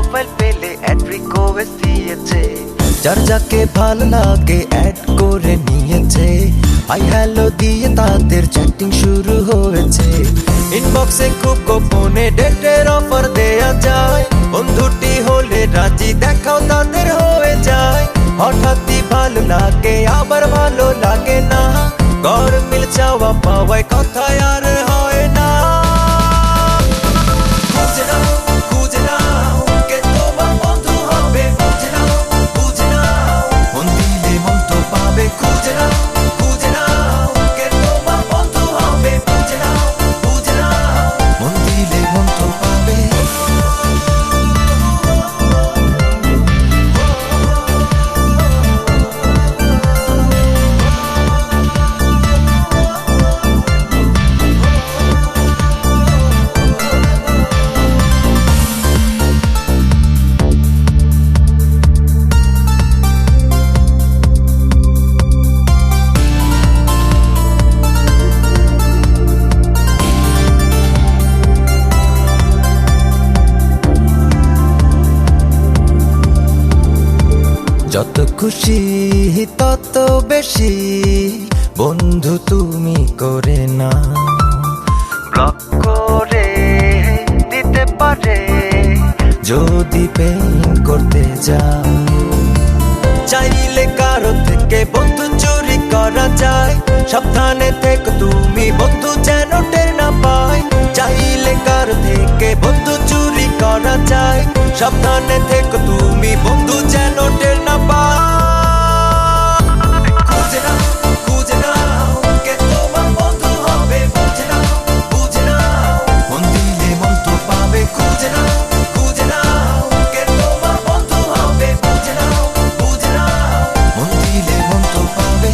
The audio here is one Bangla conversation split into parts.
প্রোফাইল পেলে অ্যাড রিকোয়েস্ট দিয়েছে, যার যাকে ভালো লাগে অ্যাড করে নিয়েছে। হাই হ্যালো দিয়ে তাদের চ্যাটিং শুরু হয়েছে। ইনবক্সে খুব গোপনে ডেটের অফার দেয়া যায়, বন্ধুটি হলে রাজি দেখাও তাদের হয়ে যায়। হঠাৎই ভালো লাগে আবার ভালো লাগে না, গড় মিল চাওয়া পাওয়ায় কথায় আর হয় না। খুঁজে নাও খুঁজে নাও কে তোমার বন্ধু হবে, খুঁজে নাও খুঁজে নাও মন দিলে মন তো পাবে। খুঁজে নাও খুঁজে নাও কে তোমার বন্ধু হবে, খুঁজে নাও খুঁজে নাও মন দিলে মন তো পাবে। যত খুশি তত বেশি বন্ধু তুমি করে না, ব্লক করে দিতে পারে যদি পেইন করতে যাও। চাইলে কারো থেকে বন্ধু চুরি করা যায়, সাবধানে থেকে তুমি বন্ধু যেন টের না পায়। চাইলে কারো থেকে বন্ধু চুরি করা যায়, সাবধানে থেকে তুমি বন্ধু যেন টের না পায়। খুঁজে নাও খুঁজে নাও কে তোমার বন্ধু হবে, বুঝে নাও বুঝে নাও মন দিলে মন তো পাবে। খুঁজে নাও খুঁজে নাও কে তোমার বন্ধু হবে, বুঝে নাও বুঝে নাও মন দিলে মন তো পাবে।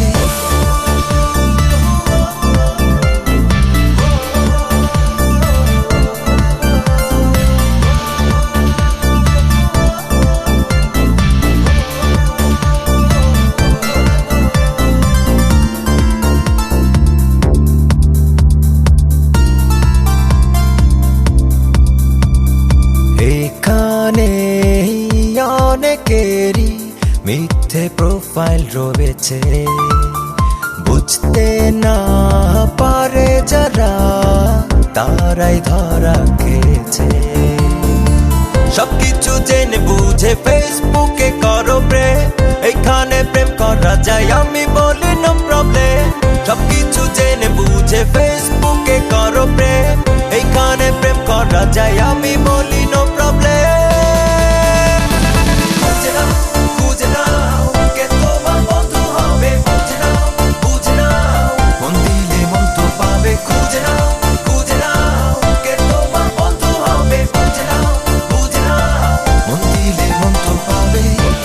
এখানে অনেকেরই মিথ্যে প্রোফাইল রয়েছে, বুঝতে না পারে যারা তারাই ধরা খেয়েছে। সবকিছু জেনে বুঝে ফেসবুকে করো প্রেম, এখানে প্রেম করা যায় আমি বলি নো প্রবলেম। সবকিছু জেনে বুঝে ফেসবুকে করো প্রেম, এখানে প্রেম করা যায় আমি বলি নো প্রবলেম। খুঁজে নাও খুঁজে নাও কে তোমার বন্ধু হবে, বুঝে নাও বুঝে নাও মন দিলে মন তো পাবে। খুঁজে নাও খুঁজে নাও কে তোমার বন্ধু হবে, বুঝে নাও বুঝে নাও মন দিলে মন তো পাবে।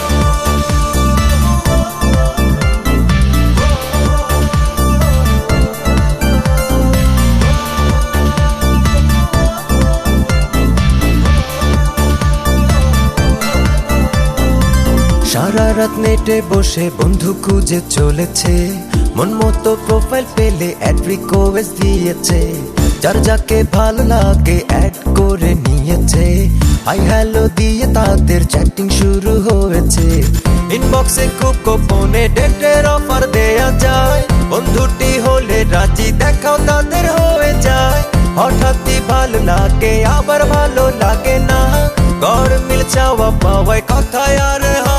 সারা রাত নেটে বসে বন্ধু খুঁজে চলেছে, মন মতো প্রোফাইল পেলে অ্যাড রিকোয়েস্ট দিয়েছে, যার যাকে ভালো লাগে অ্যাড করে নিয়েছে। হাই হ্যালো দিয়ে তাদের চ্যাটিং শুরু হয়েছে। ইনবক্সে খুব গোপনে ডেটের অফার দেয়া যায়, বন্ধুটি হলে রাজি দেখাও তাদের হয়ে যায়। হঠাৎই ভালো লাগে আবার ভালো লাগে না, গড় মিল চাওয়া পাওয়ায় কথায় আর